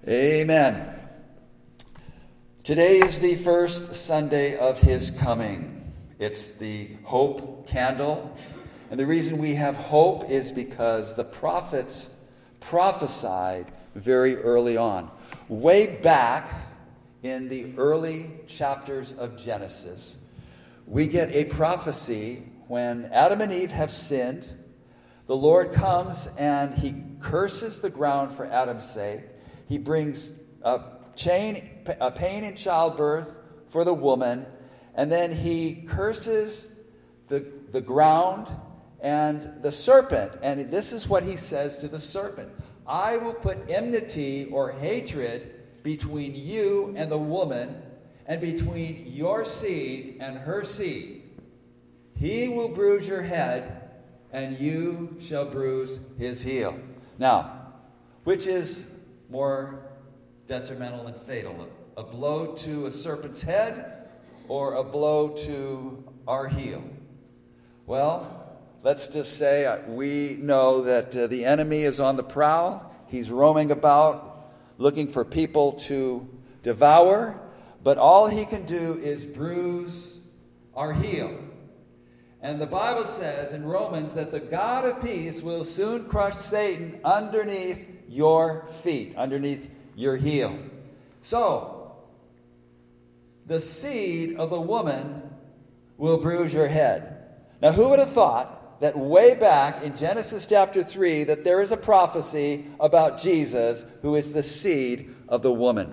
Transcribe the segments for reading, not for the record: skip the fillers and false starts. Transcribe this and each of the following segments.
Amen. Today is the first Sunday of His coming. It's the hope candle. And the reason we have hope is because the prophets prophesied very early on. Way back in the early chapters of Genesis, we get a prophecy when Adam and Eve have sinned. The Lord comes and He curses the ground for Adam's sake. He brings pain in childbirth for the woman, and then He curses the ground and the serpent. And this is what He says to the serpent: I will put enmity or hatred between you and the woman, and between your seed and her seed. He will bruise your head, and you shall bruise his heel. Now, which is more detrimental and fatal? A blow to a serpent's head or a blow to our heel? Well, let's just say we know that the enemy is on the prowl. He's roaming about looking for people to devour, but all he can do is bruise our heel. And the Bible says in Romans that the God of peace will soon crush Satan underneath your feet, underneath your heel. So, the seed of the woman will bruise your head. Now, who would have thought that way back in Genesis chapter 3 that there is a prophecy about Jesus who is the seed of the woman?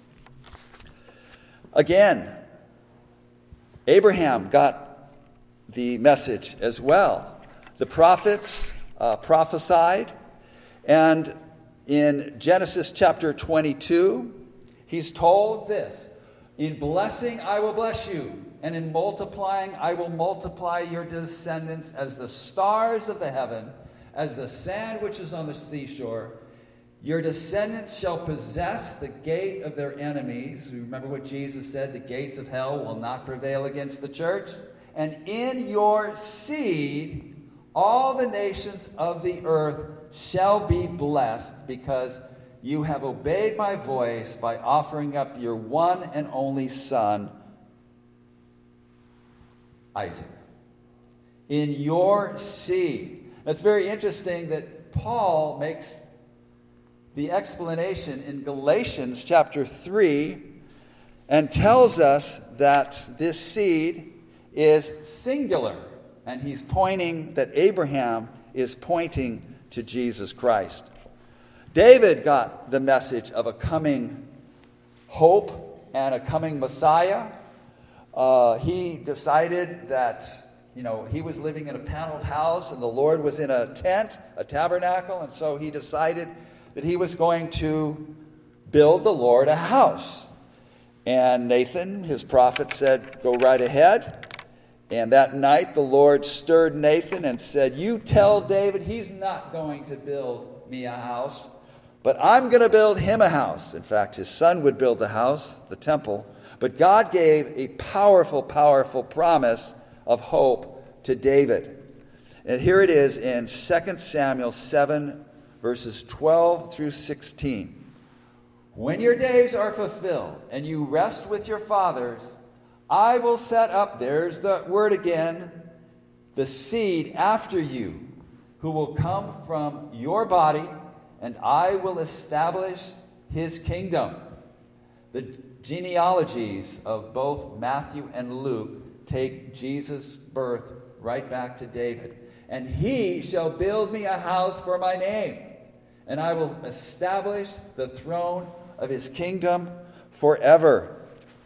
Again, Abraham got the message as well. The prophets prophesied, and in Genesis chapter 22, he's told this: in blessing I will bless you, and in multiplying I will multiply your descendants as the stars of the heaven, as the sand which is on the seashore. Your descendants shall possess the gate of their enemies. Remember what Jesus said: the gates of hell will not prevail against the church. And in your seed all the nations of the earth shall be blessed, because you have obeyed my voice by offering up your one and only son, Isaac. In your seed. That's very interesting that Paul makes the explanation in Galatians chapter 3 and tells us that this seed is singular, and he's pointing that Abraham is pointing to Jesus Christ. David got the message of a coming hope and a coming Messiah. He decided that, he was living in a paneled house and the Lord was in a tent, a tabernacle, and so he decided that he was going to build the Lord a house. And Nathan, his prophet, said, go right ahead. And that night the Lord stirred Nathan and said, you tell David he's not going to build me a house, but I'm going to build him a house. In fact, his son would build the house, the temple. But God gave a powerful, powerful promise of hope to David. And here it is in 2 Samuel 7, verses 12 through 16. When your days are fulfilled and you rest with your fathers, I will set up, there's the word again, the seed after you, who will come from your body, and I will establish his kingdom. The genealogies of both Matthew and Luke take Jesus' birth right back to David. And he shall build me a house for my name, and I will establish the throne of his kingdom forever.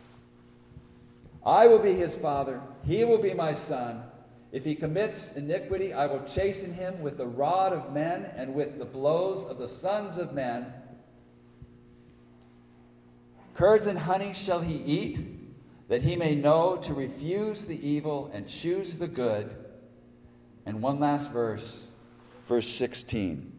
I will be his father, he will be my son. If he commits iniquity, I will chasten him with the rod of men and with the blows of the sons of men. Curds and honey shall he eat, that he may know to refuse the evil and choose the good. And one last verse, verse 16.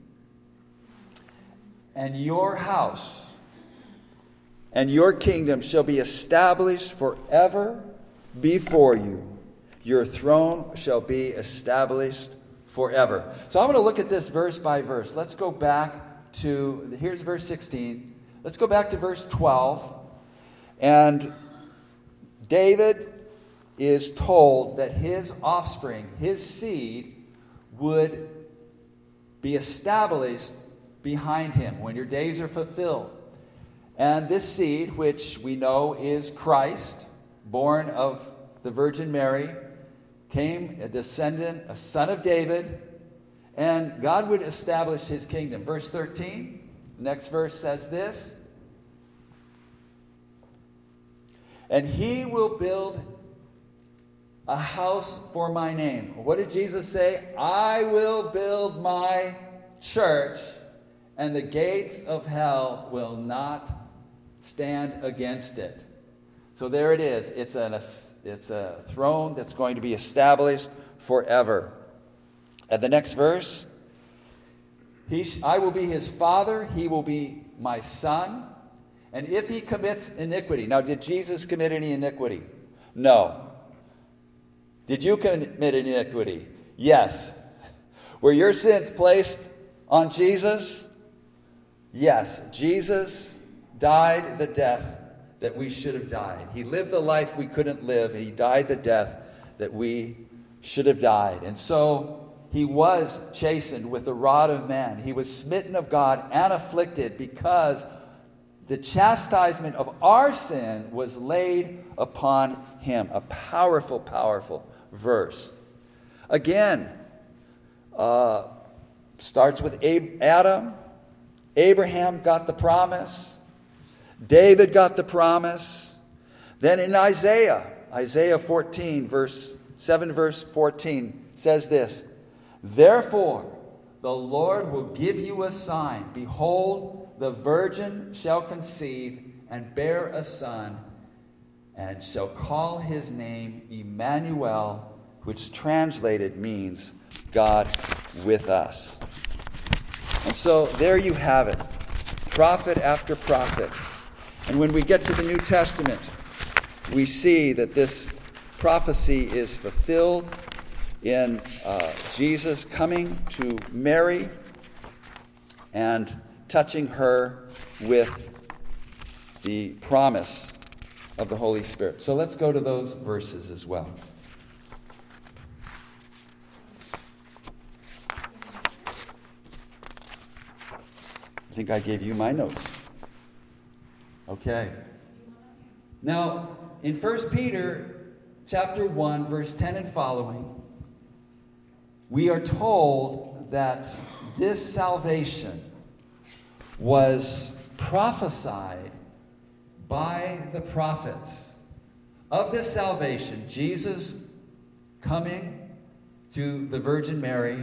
And your house and your kingdom shall be established forever before you. Your throne shall be established forever. So I'm going to look at this verse by verse. Let's go back to, here's verse 16. Let's go back to verse 12. And David is told that his offspring, his seed, would be established behind him when your days are fulfilled. And this seed, which we know is Christ, born of the Virgin Mary, came a descendant, a son of David, and God would establish his kingdom. Verse 13, the next verse says this: and he will build a house for my name. What did Jesus say? I will build my church, and the gates of hell will not stand against it. So there it is. It's a throne that's going to be established forever. At the next verse, I will be his father, he will be my son, and if he commits iniquity. Now, did Jesus commit any iniquity? No. Did you commit iniquity? Yes. Were your sins placed on Jesus? Yes. Jesus died the death that we should have died. He lived the life we couldn't live, and he died the death that we should have died. And so he was chastened with the rod of man. He was smitten of God and afflicted because the chastisement of our sin was laid upon him. A powerful, powerful verse. Again, starts with Adam. Abraham got the promise. David got the promise. Then in Isaiah 14, verse 14 says this: therefore, the Lord will give you a sign. Behold, the virgin shall conceive and bear a son, and shall call his name Emmanuel, which translated means God with us. And so there you have it, prophet after prophet. And when we get to the New Testament, we see that this prophecy is fulfilled in Jesus coming to Mary and touching her with the promise of the Holy Spirit. So let's go to those verses as well. I think I gave you my notes. Okay. Now, in 1 Peter chapter 1, verse 10 and following, we are told that this salvation was prophesied by the prophets. Of this salvation, Jesus coming to the Virgin Mary,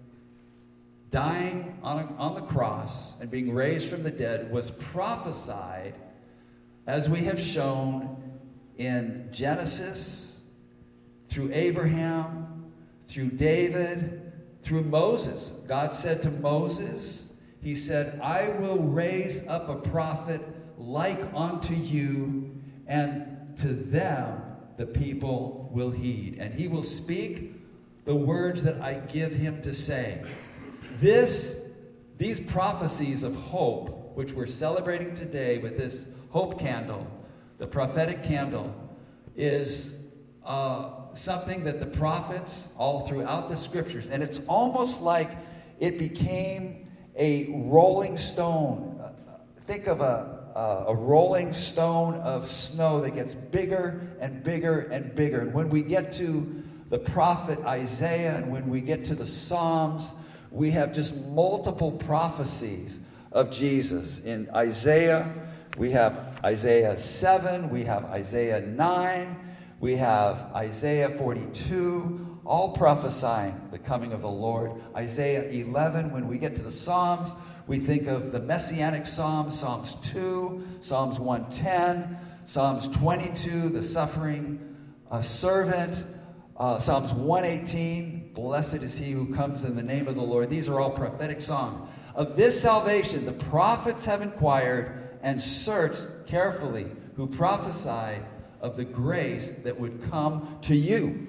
dying on the cross and being raised from the dead, was prophesied, as we have shown, in Genesis, through Abraham, through David, through Moses. God said to Moses, he said, I will raise up a prophet like unto you, and to them the people will heed. And he will speak the words that I give him to say. These prophecies of hope, which we're celebrating today with this hope candle, the prophetic candle, is something that the prophets all throughout the scriptures, and it's almost like it became a rolling stone. Think of a rolling stone of snow that gets bigger and bigger and bigger. And when we get to the prophet Isaiah and when we get to the Psalms, we have just multiple prophecies of Jesus. In Isaiah, we have Isaiah 7, we have Isaiah 9, we have Isaiah 42, all prophesying the coming of the Lord. Isaiah 11, when we get to the Psalms, we think of the Messianic Psalms, Psalms 2, Psalms 110, Psalms 22, the suffering servant, Psalms 118, blessed is he who comes in the name of the Lord. These are all prophetic songs. Of this salvation, the prophets have inquired and searched carefully, who prophesied of the grace that would come to you.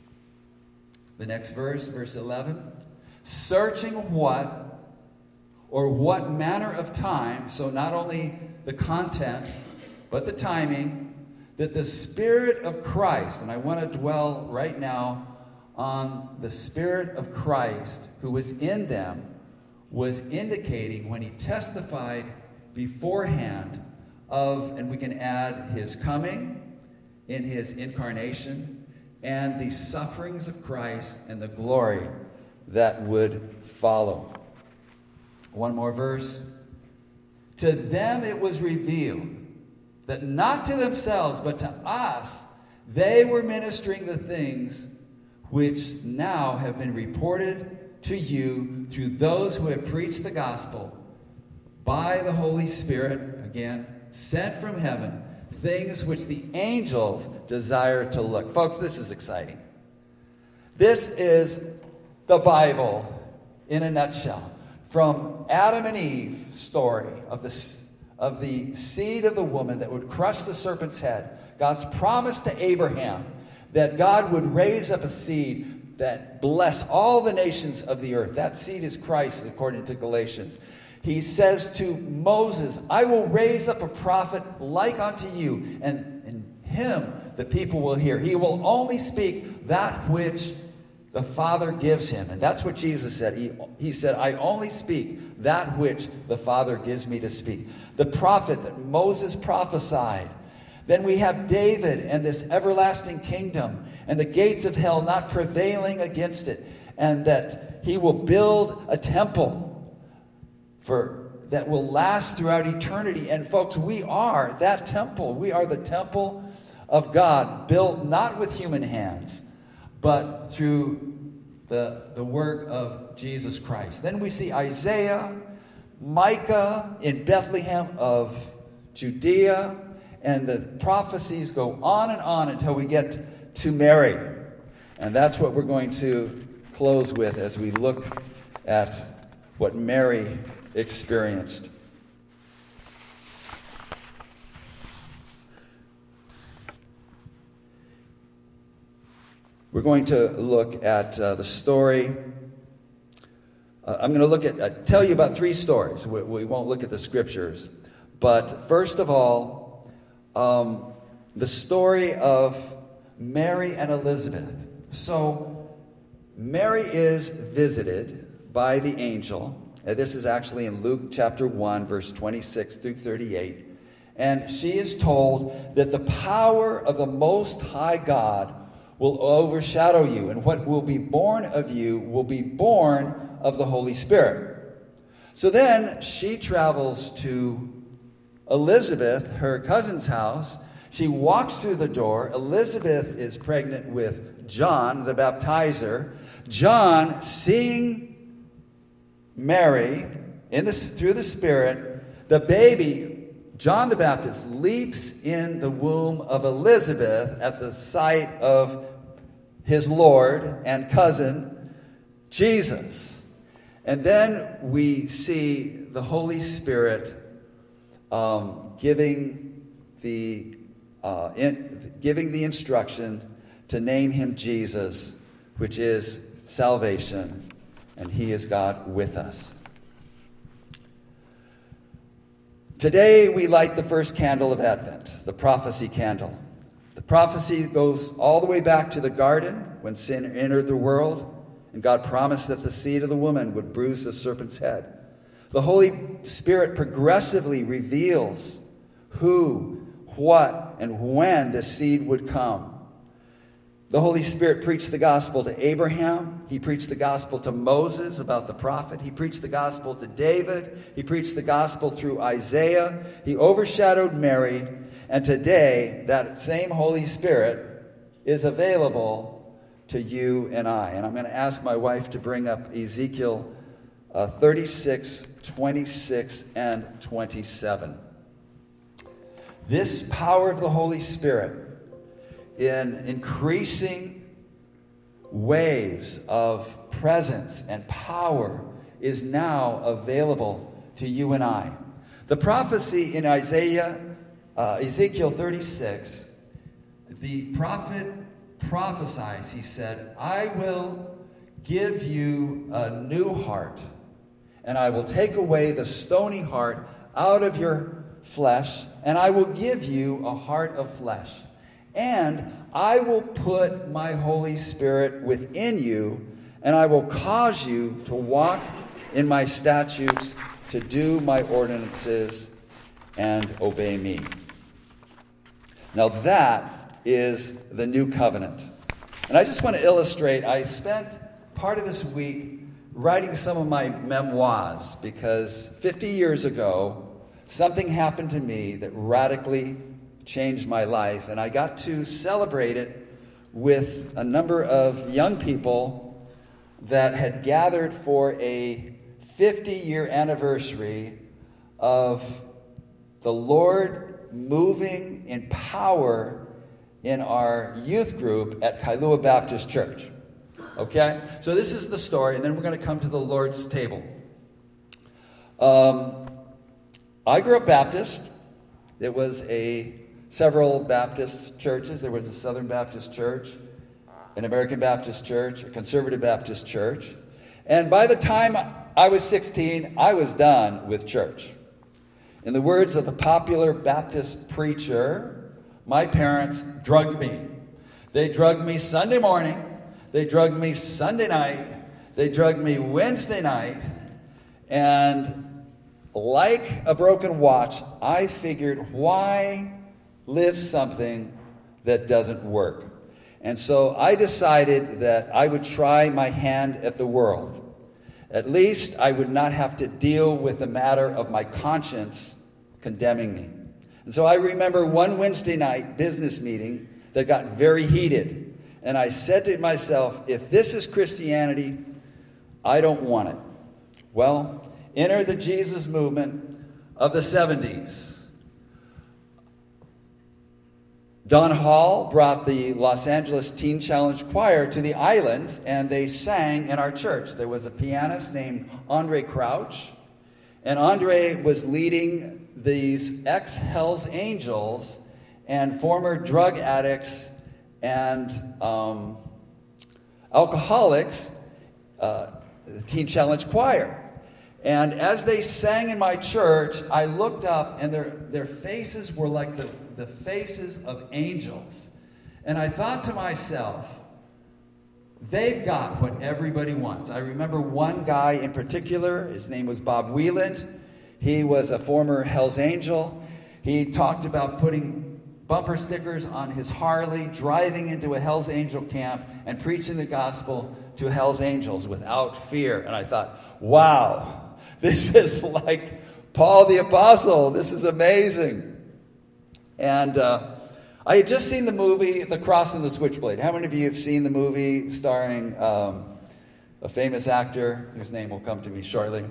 The next verse, verse 11. Searching what or what manner of time, so not only the content, but the timing, that the Spirit of Christ, and I want to dwell right now on the Spirit of Christ who was in them, was indicating when he testified beforehand of, and we can add his coming in his incarnation, and the sufferings of Christ and the glory that would follow. One more verse. To them it was revealed that not to themselves, but to us, they were ministering the things which now have been reported to you through those who have preached the gospel by the Holy Spirit, again, sent from heaven, things which the angels desire to look. Folks, this is exciting. This is the Bible in a nutshell. From Adam and Eve's story of the seed of the woman that would crush the serpent's head, God's promise to Abraham that God would raise up a seed that bless all the nations of the earth. That seed is Christ, according to Galatians. He says to Moses, I will raise up a prophet like unto you, and in him the people will hear. He will only speak that which the Father gives him. And that's what Jesus said. He said, I only speak that which the Father gives me to speak. The prophet that Moses prophesied. Then we have David and this everlasting kingdom and the gates of hell not prevailing against it. And that he will build a temple that will last throughout eternity. And folks, we are that temple. We are the temple of God, built not with human hands, but through the work of Jesus Christ. Then we see Isaiah, Micah in Bethlehem of Judea, and the prophecies go on and on until we get to Mary. And that's what we're going to close with as we look at what Mary experienced. We're going to look at the story. I'm going to tell you about 3 stories. We won't look at the scriptures. But first of all, the story of Mary and Elizabeth. So Mary is visited by the angel. This is actually in Luke chapter 1, verse 26 through 38. And she is told that the power of the Most High God will overshadow you, and what will be born of you will be born of the Holy Spirit. So then she travels to Elizabeth, her cousin's house. She walks through the door. Elizabeth is pregnant with John, the baptizer. John, seeing Mary through the Spirit, the baby, John the Baptist, leaps in the womb of Elizabeth at the sight of his Lord and cousin, Jesus. And then we see the Holy Spirit giving the instruction to name him Jesus, which is salvation, and he is God with us. Today we light the first candle of Advent, the prophecy candle. The prophecy goes all the way back to the garden when sin entered the world, and God promised that the seed of the woman would bruise the serpent's head. The Holy Spirit progressively reveals who, what, and when the seed would come. The Holy Spirit preached the gospel to Abraham. He preached the gospel to Moses about the prophet. He preached the gospel to David. He preached the gospel through Isaiah. He overshadowed Mary. And today, that same Holy Spirit is available to you and I. And I'm going to ask my wife to bring up Ezekiel 36, 26, and 27. This power of the Holy Spirit in increasing waves of presence and power is now available to you and I. The prophecy in Ezekiel 36, the prophet prophesies, he said, I will give you a new heart, and I will take away the stony heart out of your flesh, and I will give you a heart of flesh. And I will put my Holy Spirit within you, and I will cause you to walk in my statutes, to do my ordinances, and obey me. Now that is the new covenant. And I just want to illustrate, I spent part of this week writing some of my memoirs because 50 years ago, something happened to me that radically changed my life, and I got to celebrate it with a number of young people that had gathered for a 50-year anniversary of the Lord moving in power in our youth group at Kailua Baptist Church. Okay? So this is the story, and then we're going to come to the Lord's table. I grew up Baptist. There was several Baptist churches. There was a Southern Baptist Church, an American Baptist Church, a Conservative Baptist Church. And by the time I was 16, I was done with church. In the words of the popular Baptist preacher, my parents drugged me. They drugged me Sunday morning. They drugged me Sunday night. They drugged me Wednesday night. And like a broken watch, I figured, why live something that doesn't work? And so I decided that I would try my hand at the world. At least I would not have to deal with the matter of my conscience condemning me. And so I remember one Wednesday night business meeting that got very heated. And I said to myself, if this is Christianity, I don't want it. Well, enter the Jesus movement of the 70s. Don Hall brought the Los Angeles Teen Challenge Choir to the islands, and they sang in our church. There was a pianist named Andre Crouch, and Andre was leading these ex-Hells Angels and former drug addicts and alcoholics, the Teen Challenge Choir. And as they sang in my church, I looked up, and their faces were like the faces of angels. And I thought to myself, they've got what everybody wants. I remember one guy in particular, his name was Bob Wieland. He was a former Hells Angel. He talked about putting bumper stickers on his Harley, driving into a Hells Angel camp, and preaching the gospel to Hells Angels without fear. And I thought, wow, this is like Paul the Apostle. This is amazing. And I had just seen the movie The Cross and the Switchblade. How many of you have seen the movie starring a famous actor whose name will come to me shortly?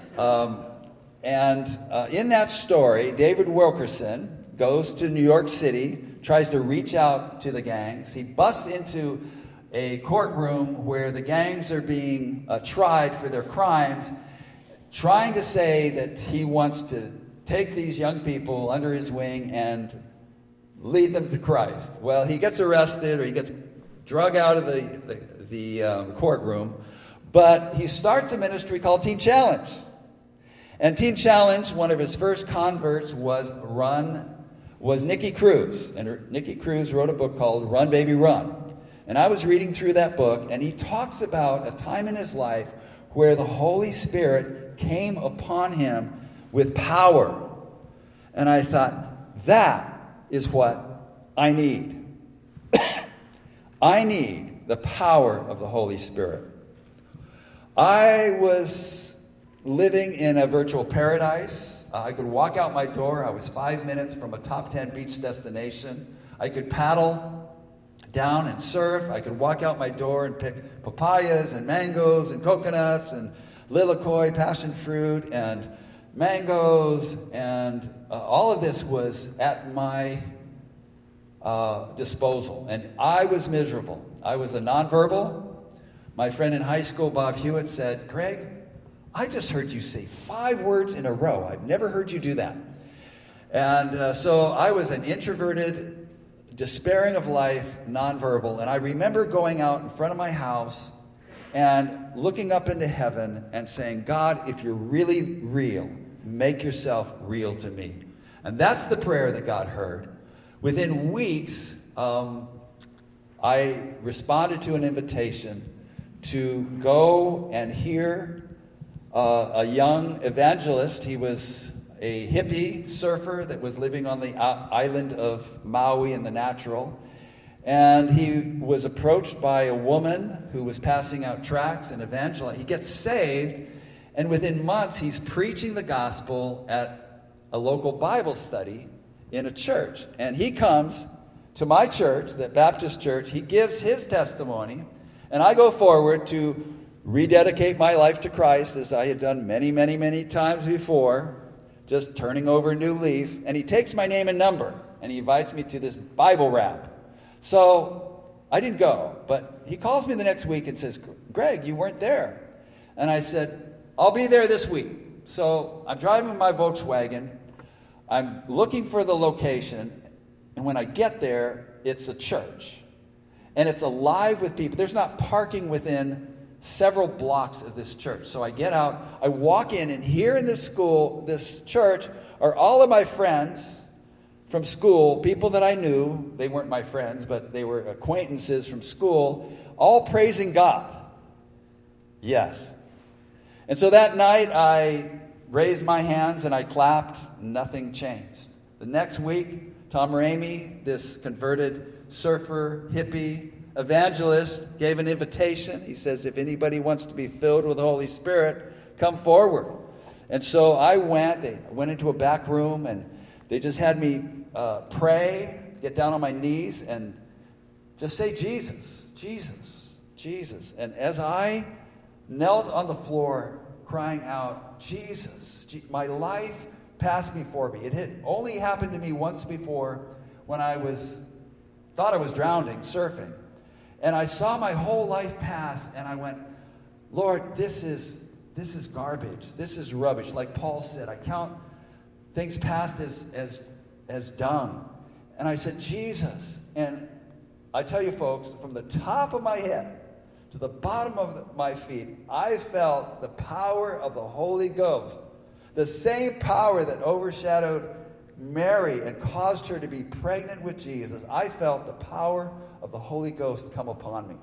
And in that story, David Wilkerson goes to New York City, tries to reach out to the gangs. He busts into a courtroom where the gangs are being tried for their crimes, trying to say that he wants to take these young people under his wing and lead them to Christ. Well, he gets arrested, or he gets drug out of the courtroom, but he starts a ministry called Teen Challenge. And Teen Challenge, one of his first converts was Nicky Cruz. And Nicky Cruz wrote a book called Run, Baby, Run. And I was reading through that book, and he talks about a time in his life where the Holy Spirit came upon him with power. And I thought, that is what I need. I need the power of the Holy Spirit. I was living in a virtual paradise. I could walk out my door. I was 5 minutes from a top 10 beach destination. I could paddle down and surf. I could walk out my door and pick papayas and mangoes and coconuts and lilikoi, passion fruit, and mangoes, and all of this was at my disposal. And I was miserable. I was a nonverbal. My friend in high school, Bob Hewitt, said, "Greg, I just heard you say 5 words in a row. I've never heard you do that." And so I was an introverted, despairing of life, nonverbal. And I remember going out in front of my house and looking up into heaven and saying, God, if you're really real, make yourself real to me. And that's the prayer that God heard. Within weeks, I responded to an invitation to go and hear a young evangelist. He was a hippie surfer that was living on the island of Maui in the natural. And he was approached by a woman who was passing out tracts and evangelizing. He gets saved, and within months he's preaching the gospel at a local Bible study in a church. And he comes to my church, the Baptist church. He gives his testimony, and I go forward to rededicate my life to Christ, as I had done many, many, many times before, just turning over a new leaf. And he takes my name and number, and he invites me to this Bible rap. So I didn't go, but he calls me the next week and says, Greg, you weren't there. And I said, I'll be there this week. So I'm driving my Volkswagen. I'm looking for the location. And when I get there, it's a church. And it's alive with people. There's not parking within several blocks of this church. So I get out, I walk in, and here in this church, are all of my friends from school, people that I knew. They weren't my friends, but they were acquaintances from school, all praising God. Yes. And so that night, I raised my hands and I clapped. Nothing changed. The next week, Tom Ramey, this converted surfer, hippie, evangelist, gave an invitation. He says, if anybody wants to be filled with the Holy Spirit, come forward. And so I went. They went into a back room, and they just had me pray, get down on my knees, and just say, Jesus, Jesus, Jesus. And as I knelt on the floor, crying out, Jesus, my life passed before me. It had only happened to me once before when I thought I was drowning, surfing. And I saw my whole life pass, and I went, Lord, this is garbage. This is rubbish. Like Paul said, I count things past as dung. And I said, Jesus. And I tell you folks, from the top of my head to the bottom of my feet, I felt the power of the Holy Ghost. The same power that overshadowed Mary and caused her to be pregnant with Jesus. I felt the power of the Holy Ghost come upon me.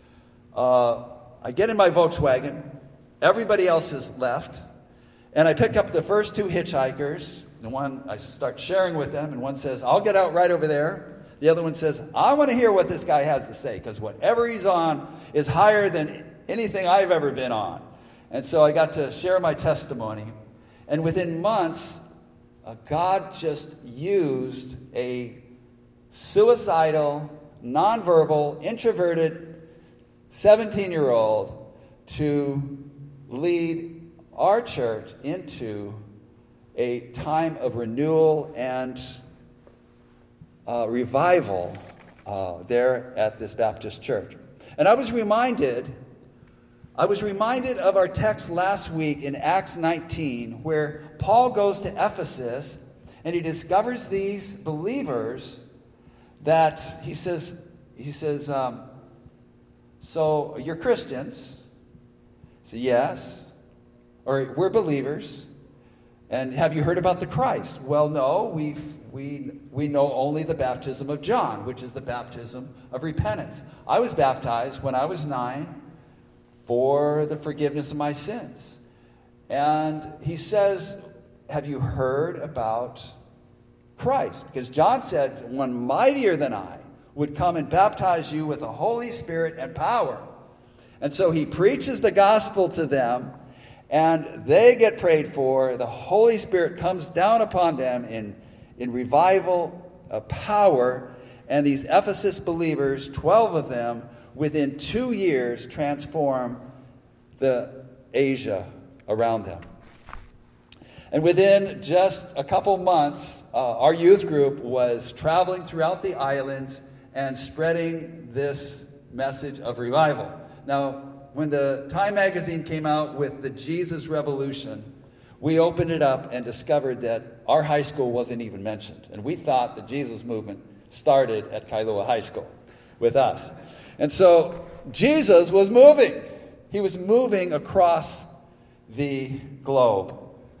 I get in my Volkswagen. Everybody else has left. And I pick up the first two hitchhikers. The one, I start sharing with them, and one says, I'll get out right over there. The other one says, I want to hear what this guy has to say, because whatever he's on is higher than anything I've ever been on. And so I got to share my testimony. And within months, God just used a suicidal, nonverbal, introverted 17-year-old to lead our church into a time of renewal and revival there at this Baptist church. And I was reminded of our text last week in Acts 19, where Paul goes to Ephesus and he discovers these believers that he says, so you're Christians? So yes. Or we're believers. And have you heard about the Christ? Well, no, we know only the baptism of John, which is the baptism of repentance. I was baptized when I was 9 for the forgiveness of my sins. And he says, have you heard about Christ? Because John said, one mightier than I would come and baptize you with the Holy Spirit and power. And so he preaches the gospel to them, and they get prayed for. The Holy Spirit comes down upon them in revival, power, and these Ephesus believers, 12 of them, within 2 years transform the Asia around them. And within just a couple months, our youth group was traveling throughout the islands and spreading this message of revival. Now, when the Time magazine came out with the Jesus Revolution, we opened it up and discovered that our high school wasn't even mentioned. And we thought the Jesus movement started at Kailua High School with us. And so Jesus was moving. he was moving across the globe.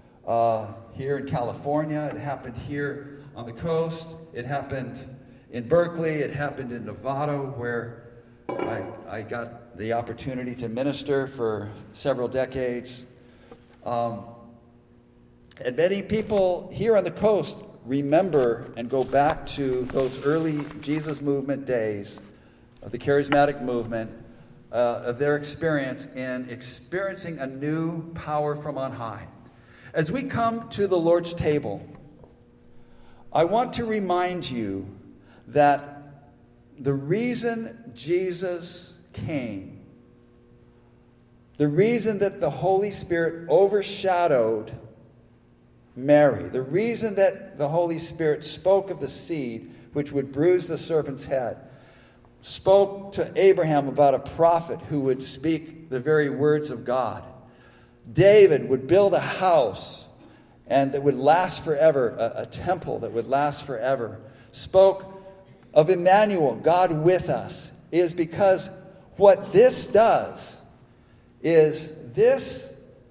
Here in California, it happened here on the coast. It happened in Berkeley. It happened in Nevada, where I got the opportunity to minister for several decades. And many people here on the coast remember and go back to those early Jesus movement days of the charismatic movement, of their experience in experiencing a new power from on high. As we come to the Lord's table, I want to remind you that the reason Jesus came, the reason that the Holy Spirit overshadowed Mary, the reason that the Holy Spirit spoke of the seed which would bruise the serpent's head, spoke to Abraham about a prophet who would speak the very words of God. David would build a house and that would last forever, a temple that would last forever. Spoke of Emmanuel, God with us, is because what this does is this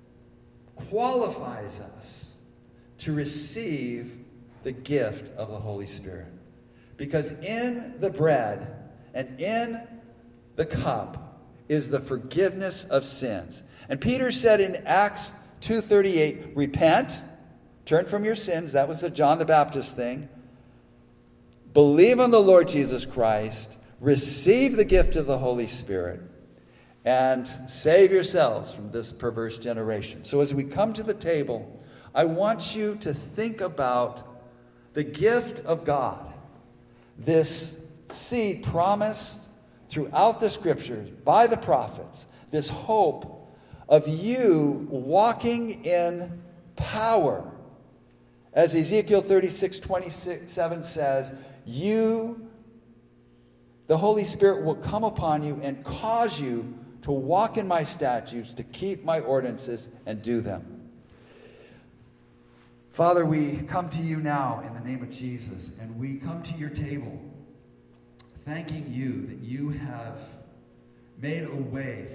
qualifies us to receive the gift of the Holy Spirit. Because in the bread and in the cup is the forgiveness of sins. And Peter said in Acts 2:38, repent, turn from your sins. That was the John the Baptist thing. Believe on the Lord Jesus Christ, receive the gift of the Holy Spirit, and save yourselves from this perverse generation. So as we come to the table, I want you to think about the gift of God, this seed promised throughout the Scriptures by the prophets, this hope of you walking in power. As Ezekiel 36:27 says, the Holy Spirit will come upon you and cause you to walk in my statutes, to keep my ordinances and do them. Father, we come to you now in the name of Jesus, and we come to your table thanking you that you have made a way